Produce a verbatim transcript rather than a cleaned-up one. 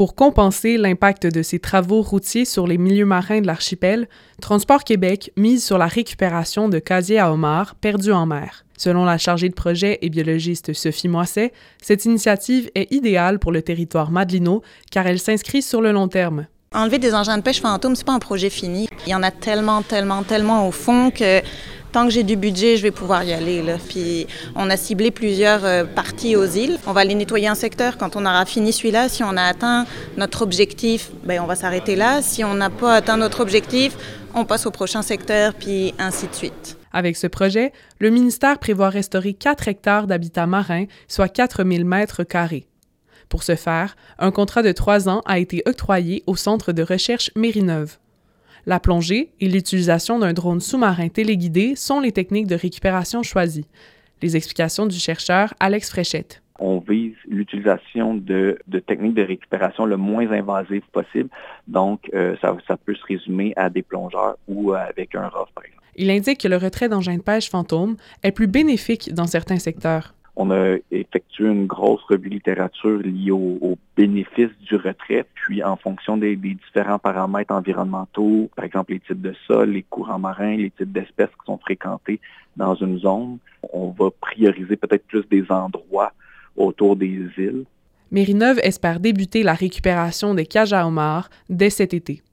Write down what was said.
Pour compenser l'impact de ces travaux routiers sur les milieux marins de l'archipel, Transport Québec mise sur la récupération de casiers à homards perdus en mer. Selon la chargée de projet et biologiste Sophie Moisset, cette initiative est idéale pour le territoire madelinois car elle s'inscrit sur le long terme. Enlever des engins de pêche fantômes, c'est pas un projet fini. Il y en a tellement, tellement, tellement au fond que tant que j'ai du budget, je vais pouvoir y aller, là. Puis on a ciblé plusieurs euh, parties aux îles. On va les nettoyer en secteur. Quand on aura fini celui-là, si on a atteint notre objectif, ben on va s'arrêter là. Si on n'a pas atteint notre objectif, on passe au prochain secteur, puis ainsi de suite. Avec ce projet, le ministère prévoit restaurer quatre hectares d'habitat marin, soit quatre mille mètres carrés. Pour ce faire, un contrat de trois ans a été octroyé au Centre de recherche Mérineuve. La plongée et l'utilisation d'un drone sous-marin téléguidé sont les techniques de récupération choisies. Les explications du chercheur Alex Fréchette. On vise l'utilisation de, de techniques de récupération le moins invasives possible. Donc, euh, ça, ça peut se résumer à des plongeurs ou avec un R O V, par exemple. Il indique que le retrait d'engins de pêche fantômes est plus bénéfique dans certains secteurs. On a effectué une grosse revue littérature liée aux, aux bénéfices du retrait, puis en fonction des, des différents paramètres environnementaux, par exemple les types de sol, les courants marins, les types d'espèces qui sont fréquentées dans une zone, on va prioriser peut-être plus des endroits autour des îles. Mérineuve espère débuter la récupération des cages à homards dès cet été.